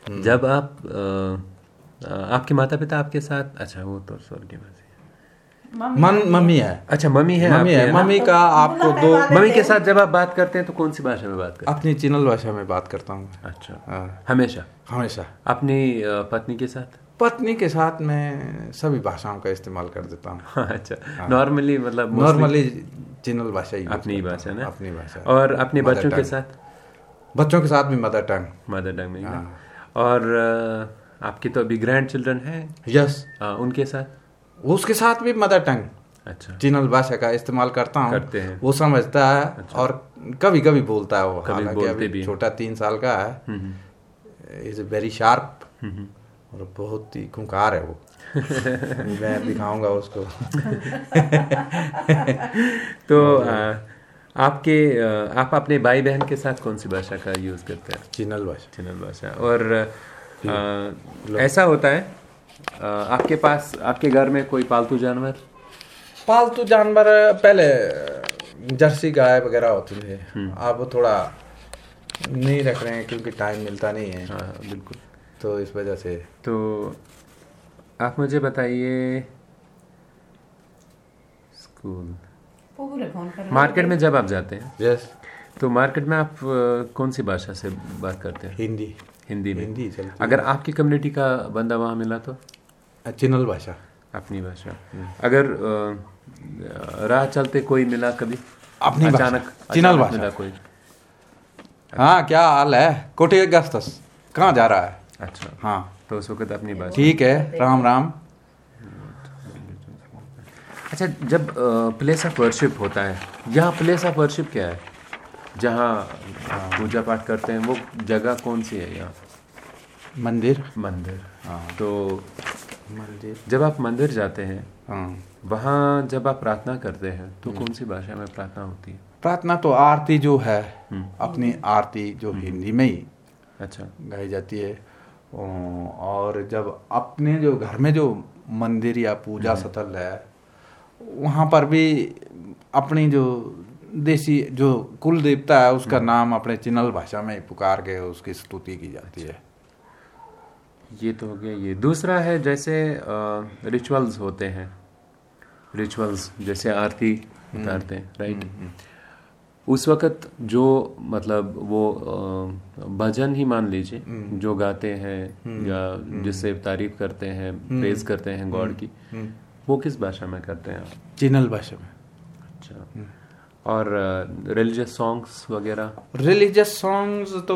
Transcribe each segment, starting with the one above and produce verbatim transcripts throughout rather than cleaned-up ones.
जब आप आ, आपके माता पिता आपके साथ, अच्छा वो तो स्वर्गीय मन मम्मी है, अच्छा मम्मी है, मम्मी है, मम्मी का आपको दो, मम्मी के साथ जब आप बात करते हैं तो कौन सी भाषा में बात करते हैं? अपनी चिनल भाषा में बात करता हूँ। अच्छा, हाँ, हमेशा हमेशा। अपनी पत्नी के साथ? पत्नी के साथ मैं सभी भाषाओं का इस्तेमाल कर देता हूँ। अच्छा, नॉर्मली मतलब नॉर्मली चिनल भाषा ही अपनी भाषा ना, अपनी भाषा। और अपने बच्चों के साथ? बच्चों के साथ भी मदर टंग, मदर टंग में। और आपके तो अभी ग्रैंड चिल्ड्रन हैं? यस, उनके साथ? उसके साथ भी मदर टंग, अच्छा, चिनल भाषा का इस्तेमाल करता हूँ, करते हैं, वो समझता है। अच्छा। और कभी कभी बोलता है वो, कभी बोलते भी, छोटा तीन साल का है, इज वेरी शार्प और बहुत ही खूंखार है वो। मैं दिखाऊंगा उसको। तो आ, आपके आप अपने भाई बहन के साथ कौन सी भाषा का यूज़ करते हैं? चिनल भाषा। चिनल भाषा। और आ, ऐसा होता है आ, आपके पास, आपके घर में कोई पालतू जानवर? पालतू जानवर पहले जर्सी गाय वगैरह होती थे, अब थोड़ा नहीं रख रहे हैं क्योंकि टाइम मिलता नहीं है। हाँ बिल्कुल, तो इस वजह से। तो आप मुझे बताइए, स्कूल मार्केट में जब आप जाते हैं, यस, तो मार्केट में आप कौन सी भाषा से बात करते हैं? हिंदी। हिंदी में? हिंदी चलती। अगर आपकी कम्युनिटी का बंदा वहाँ मिला तो? चिनल भाषा, अपनी भाषा। अगर राह चलते कोई मिला कभी, अपनी अचानक चिनल भाषा मिला कोई? हाँ, क्या हाल है, कोठी अगस्तस, कहाँ जा रहा है? अच्छा, हाँ, तो उस वक्त अपनी भाषा। ठीक है, राम राम। अच्छा, जब प्लेस ऑफ वर्शिप होता है, यहाँ प्लेस ऑफ वर्शिप क्या है जहाँ पूजा पाठ करते हैं, वो जगह कौन सी है यहाँ? मंदिर। मंदिर। हाँ, तो मंदिर, जब आप मंदिर जाते हैं, हाँ, वहाँ जब आप प्रार्थना करते हैं तो कौन सी भाषा में प्रार्थना होती है? प्रार्थना तो आरती जो है, अपनी आरती जो हिंदी में ही अच्छा गाई जाती है। और जब अपने जो घर में जो मंदिर या पूजा स्थल है, वहाँ पर भी अपनी जो देसी जो कुल देवता है उसका नाम अपने चिनल भाषा में पुकार के उसकी स्तुति की जाती है। ये तो हो गया। ये दूसरा है, जैसे रिचुअल्स होते हैं, रिचुअल्स जैसे आरती उतारते हैं, राइट? उस वक़्त जो मतलब वो भजन ही मान लीजिए जो गाते हैं या जिससे तारीफ करते हैं, प्रेज करते हैं गॉड की, वो किस भाषा में करते हैं आप? चिनल भाषा में। अच्छा, और रिलीजियस सॉन्ग्स वगैरह? रिलीजियस सॉन्ग्स तो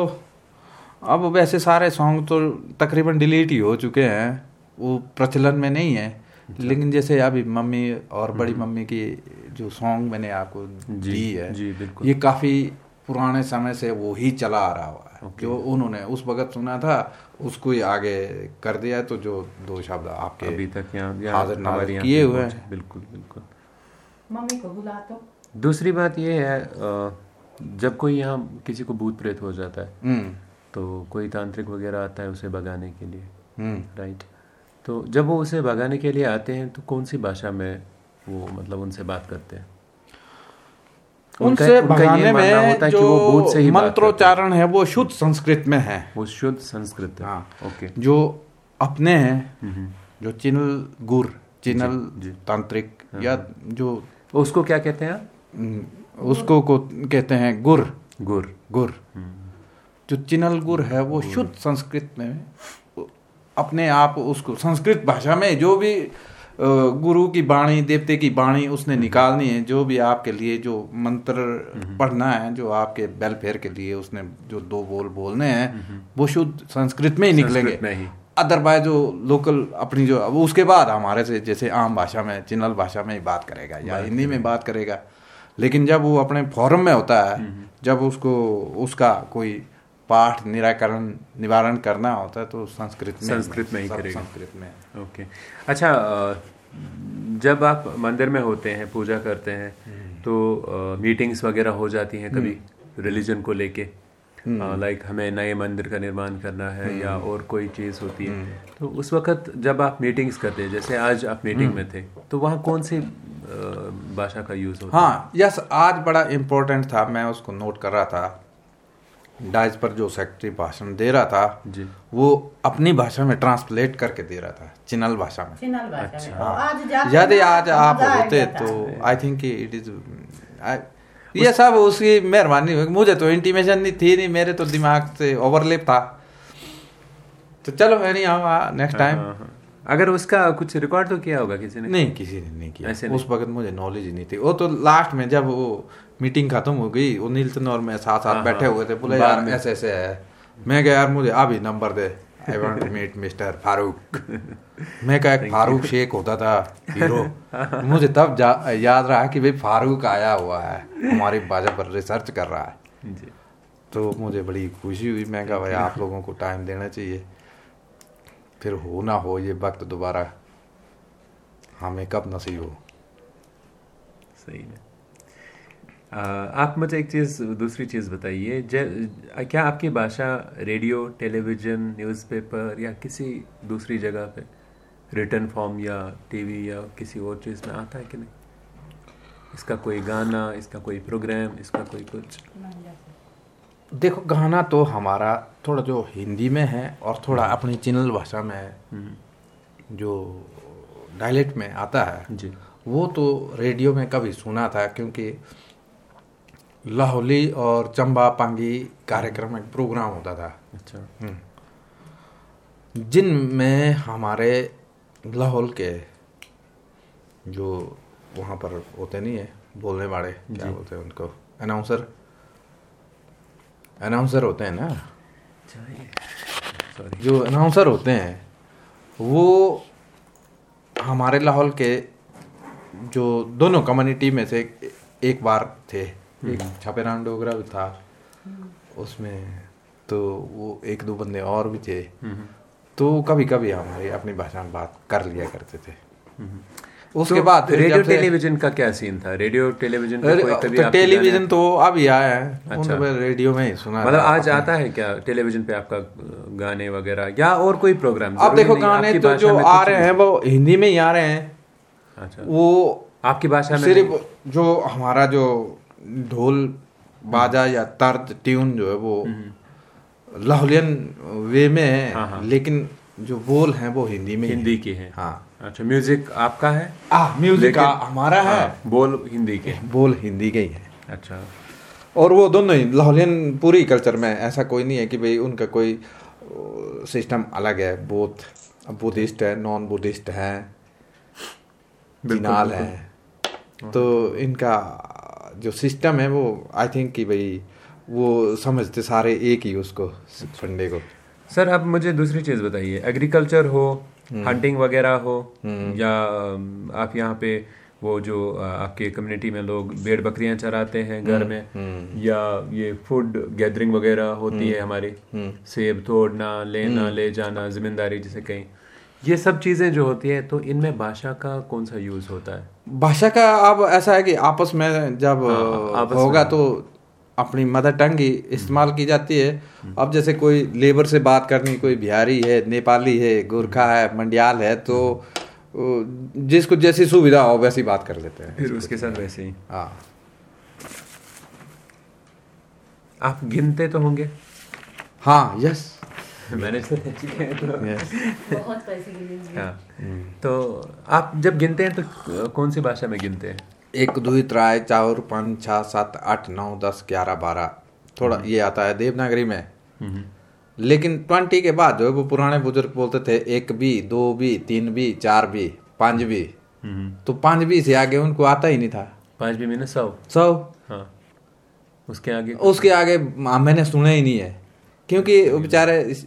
अब वैसे सारे सॉन्ग तो तकरीबन डिलीट ही हो चुके हैं, वो प्रचलन में नहीं है। अच्छा। लेकिन जैसे अभी मम्मी और बड़ी मम्मी की जो सॉन्ग मैंने आपको दी है, जी बिल्कुल, ये काफ़ी पुराने समय से वो ही चला आ रहा हुआ है। जो उन्होंने उस वक्त सुना था उसको ही आगे कर दिया है, तो जो दो शब्द आपके अभी तक यहाँ हाजिर नाजिर किए हुए हैं। बिल्कुल बिल्कुल। मम्मी को बुला तो। दूसरी बात ये है, जब कोई यहाँ किसी को भूत प्रेत हो जाता है तो कोई तांत्रिक वगैरह आता है उसे भगाने के लिए, राइट? तो जब वो उसे भगाने के लिए आते हैं तो कौन सी भाषा में वो मतलब उनसे बात करते हैं? उनसे भगाने में जो मंत्रोच्चारण है वो शुद्ध संस्कृत में है। वो शुद्ध संस्कृत है। हाँ, ओके। जो अपने हैं, जो चिनल गुर, चिनल तांत्रिक या जो उसको क्या कहते हैं? उसको को कहते हैं गुर। गुर गुर जो चिनल गुर है वो शुद्ध संस्कृत में अपने आप उसको संस्कृत भाषा में जो भी गुरु की वाणी, देवते की वाणी उसने निकालनी है, जो भी आपके लिए जो मंत्र पढ़ना है, जो आपके वेलफेयर के लिए उसने जो दो बोल बोलने हैं वो शुद्ध संस्कृत में ही निकलेंगे। अदरवाइज जो लोकल अपनी जो उसके बाद हमारे से जैसे आम भाषा में चिनल भाषा में ही बात करेगा या हिंदी में बात करेगा। लेकिन जब वो अपने फॉरम में होता है, जब उसको उसका कोई पाठ निराकरण निवारण करना होता है तो संस्कृत में संस्कृत में ही करेगा। संस्कृत में। ओके। अच्छा, जब आप मंदिर में होते हैं, पूजा करते हैं, तो मीटिंग्स वगैरह हो जाती हैं कभी रिलीजन को लेके, लाइक हमें नए मंदिर का निर्माण करना है या और कोई चीज़ होती है, तो उस वक्त जब आप मीटिंग्स करते हैं, जैसे आज आप मीटिंग में थे, तो वहाँ कौन सी भाषा का यूज़ होता है? हाँ, यस, आज बड़ा इम्पोर्टेंट था, मैं उसको नोट कर रहा था। डाइज पर जो सेक्रेटरी भाषण दे रहा था जी वो अपनी भाषा में ट्रांसलेट करके दे रहा था, चिनल भाषा में। चिनल भाषा में। अच्छा। और आज जाके यदि ना आज आप मजा आ होते गया था। तो आई थिंक इट इज, ये सब उसकी मेहरबानी हुई। मुझे तो इंटीमेशन नहीं थी, नहीं मेरे तो दिमाग से ओवरलैप था। तो चलो मैं नहीं आऊँगा नेक्स्ट टाइम। हाँ, हाँ। अगर उसका कुछ रिकॉर्ड तो किया होगा किसी ने? नहीं, किसी ने नहीं किया। ऐसे उस वक्त मुझे नॉलेज ही नहीं थी। वो तो लास्ट में जब वो मीटिंग खत्म हो गई, वो नीलसन और मैं साथ साथ हाँ, बैठे हाँ। हुए थे, बोले बाद यार में। ऐसे ऐसे है। मैं कहा यार मुझे अभी नंबर दे, I want to meet mister Farooq. मैं कहा एक फारूक शेख होता था हीरो। मुझे तब जा- याद रहा कि भाई फारूक आया हुआ है, हमारी भाषा पर रिसर्च कर रहा है। जी तो मुझे बड़ी खुशी हुई। मैं कहा भाई आप लोगों को टाइम देना चाहिए, फिर हो ना हो ये वक्त दोबारा हमें कब नसीब हो। सही है। आ, आप मुझे एक चीज़ दूसरी चीज़ बताइए, जे- क्या आपकी भाषा रेडियो, टेलीविज़न, न्यूज़पेपर या किसी दूसरी जगह पे रिटर्न फॉर्म या टीवी या किसी और चीज़ में आता है कि नहीं? इसका कोई गाना, इसका कोई प्रोग्राम, इसका कोई कुछ? देखो गाना तो हमारा थोड़ा जो हिंदी में है और थोड़ा अपनी चिनल भाषा में है, हम्म, जो डायलेक्ट में आता है, जी वो तो रेडियो में कभी सुना था, क्योंकि लाहौली और चंबा पांगी कार्यक्रम एक प्रोग्राम होता था अच्छा जिनमें हमारे लाहौल के जो वहाँ पर होते नहीं है बोलने वाले, क्या जी। बोलते हैं उनको, अनाउंसर अनाउंसर होते हैं ना, सॉरी जो अनाउंसर होते हैं वो हमारे लाहौल के जो दोनों कम्युनिटी में से एक बार थे। एक छापेरान डोगरा भी था उसमें, तो वो एक दो बंदे और भी थे। तो कभी कभी हमारी अपनी भाषा में बात कर लिया करते थे। उसके तो बाद फिर रेडियो जब से- टेलीविजन का क्या सीन था? रेडियो टेलीविजन पे कोई कभी तो आपके टेलीविजन गाने- तो अभी आया है, अच्छा। उन रेडियो में ही सुना मतलब था आज अपने। आता है क्या टेलीविजन पे आपका गाने वगैरह या और कोई प्रोग्राम? अब जरूरी देखो नहीं, गाने आपकी तो भाषा जो में आ कुछ रहे भी- हैं वो हिंदी में ही आ रहे हैं। अच्छा, वो आपकी भाषा में सिर्फ नहीं? जो हमारा जो ढोल बाजा या तर्ज ट्यून जो है वो लाहौलियन वे में है, हाँ, हाँ। लेकिन जो बोल हैं वो हिंदी में ही हिंदी हैं। की है। हाँ। अच्छा, म्यूजिक आपका है? आ म्यूजिक लेकिन- का हमारा है, हाँ, बोल हिंदी के। बोल हिंदी के ही है। अच्छा, और वो दोनों ही लाहौलियन पूरी कल्चर में ऐसा कोई नहीं है कि भाई उनका कोई सिस्टम अलग है। बोथ बुद्धिस्ट है, नॉन बुद्धिस्ट है, बिल्कुल, चिनाल बिल्कुल। है। तो इनका जो सिस्टम है वो आई थिंक कि भाई वो समझते सारे एक ही उसको फंडे को। सर अब मुझे दूसरी चीज़ बताइए, एग्रीकल्चर हो, हंटिंग वगैरह हो, या अम, आप यहाँ पे वो जो अ, आपके कम्युनिटी में लोग भेड़ बकरियां चराते हैं घर में, या ये फूड गैदरिंग वगैरह होती है हमारी, सेब तोड़ना, लेना, ले जाना, जिम्मेदारी जिसे कहें, ये सब चीज़ें जो होती है, तो इनमें भाषा का कौन सा यूज़ होता है? भाषा का अब ऐसा है कि आपस में जब हाँ, आपस होगा में। तो अपनी मदर टंग ही इस्तेमाल की जाती है। अब जैसे कोई लेबर से बात करनी, कोई बिहारी है, नेपाली है, गोरखा है, मंडियाल है, तो जिसको जैसी सुविधा हो वैसी बात कर लेते हैं। फिर उसके साथ वैसे ही हाँ आप गिनते तो होंगे? हाँ यस मैंने तो रह चुके हैं तो यस। बहुत पैसे के लिए हाँ, तो आप जब गिनते हैं तो कौन सी भाषा में गिनते हैं? एक दुई त्राय चार पाँच छः सात आठ नौ दस ग्यारह बारह, थोड़ा ये आता है देवनागरी में। लेकिन ट्वेंटी के बाद जो है वो पुराने बुजुर्ग बोलते थे एक भी, दो भी, तीन भी, चार भी, पाँच भी। तो पाँच भी से आगे उनको आता ही नहीं था। पाँच भी मैंने सौ। सौ हाँ, उसके आगे उसके आगे मैंने सुना ही नहीं है, क्योंकि वो बेचारे इस-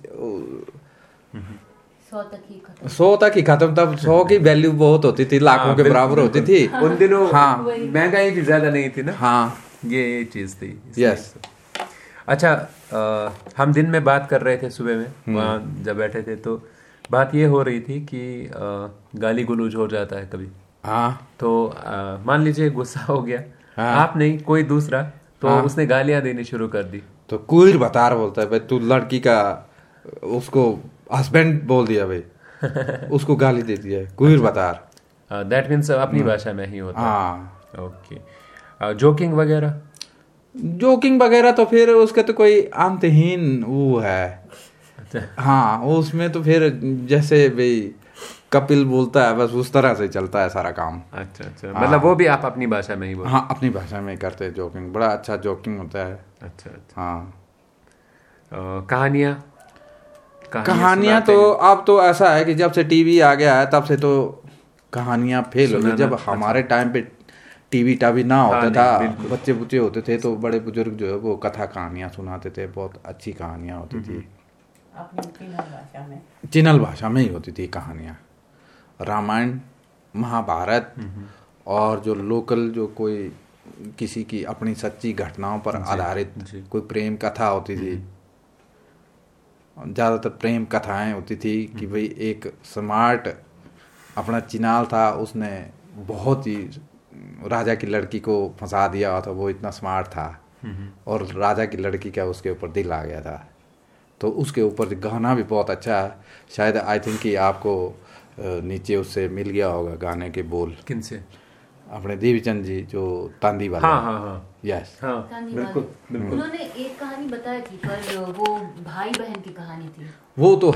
सौ तक ही खत्म। सौ तक ही खत्म। तब सौ की वैल्यू बहुत होती थी, लाखों हाँ, के बिल्कुल, बराबर होती थी। उन दिनों हाँ। महंगाई भी ज्यादा नहीं थी ना। हाँ ये ये चीज थी इसलिए। यस। अच्छा, आ, हम दिन में बात कर रहे थे सुबह में वहाँ जब बैठे थे, तो बात ये हो रही थी कि आ, गाली गलौज हो जाता है कभी। हाँ तो आ, मान लीजिए गुस्सा हो गया, हाँ। आप नहीं कोई दूसरा, तो हाँ। उसने गालियां देनी शुरू कर दी। तो कुइर बतार बोलता है भाई, तू लड़की का उसको हस्बैंड बोल दिया भाई, उसको गाली दे दिया है, कुइर बतार। दैट मीन्स अपनी भाषा में ही होता है। हाँ ओके। जोकिंग वगैरह जोकिंग वगैरह तो फिर उसके तो कोई अंतहीन वो है। अच्छा हाँ उसमें तो फिर जैसे भाई कपिल बोलता है बस उस तरह से चलता है सारा काम। अच्छा अच्छा मतलब वो भी आप अपनी भाषा में ही बोल। हाँ अपनी भाषा में करते हैं जोकिंग, बड़ा अच्छा जोकिंग होता है। अच्छा अच्छा हाँ अ, कहानियाँ कहानियाँ सुनाते तो हैं? अब तो ऐसा है कि जब से टीवी आ गया है तब से तो कहानियाँ फेल हो गई। सुनाना, जब हमारे टाइम पे टीवी टावी ना हाँ, होता नहीं, था, बिल्कुल। बच्चे बुच्चे होते थे तो बड़े बुजुर्ग जो है वो कथा कहानियाँ सुनाते थे, बहुत अच्छी कहानियाँ होती थी। अपनी तीनों भाषा में। चिनल भाषा में ही होती थी कहानियाँ। रामायण महाभारत और जो लोकल जो कोई किसी की अपनी सच्ची घटनाओं पर आधारित जी। कोई प्रेम कथा होती थी, ज़्यादातर प्रेम कथाएं होती थी कि भाई एक स्मार्ट अपना चिनाल था, उसने बहुत ही राजा की लड़की को फंसा दिया था, वो इतना स्मार्ट था और राजा की लड़की का उसके ऊपर दिल आ गया था। तो उसके ऊपर गाना भी बहुत अच्छा है, शायद आई थिंक कि आपको अ, नीचे उससे मिल गया होगा गाने के बोल, किनसे? अपने देवीचंद जी जो तांदी वाले। हाँ हाँ हाँ यस हाँ गांधी बिल्कुल वाले। बिल्कुल। उन्होंने एक कहानी बताई थी पर वो भाई बहन की कहानी थी। वो तो